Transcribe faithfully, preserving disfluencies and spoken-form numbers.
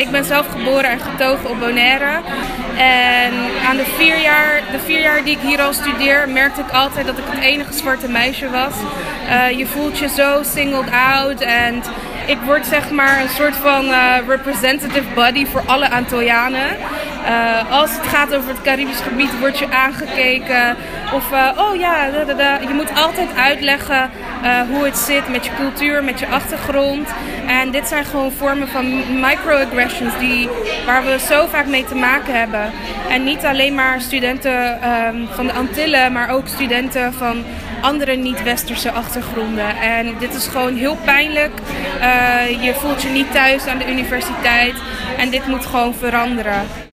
ik ben zelf geboren en getogen op Bonaire. En aan de vier, jaar, de vier jaar die ik hier al studeer, merkte ik altijd dat ik het enige zwarte meisje was. Uh, je voelt je zo singled out en ik word zeg maar een soort van uh, representative body voor alle Antillianen. Uh, als het gaat over het Caribisch gebied word je aangekeken of uh, oh ja, da, da, da. Je moet altijd uitleggen uh, hoe het zit met je cultuur, met je achtergrond. En dit zijn gewoon vormen van microaggressions die, waar we zo vaak mee te maken hebben. En niet alleen maar studenten um, van de Antillen, maar ook studenten van andere niet-westerse achtergronden. En dit is gewoon heel pijnlijk. Uh, je voelt je niet thuis aan de universiteit en dit moet gewoon veranderen.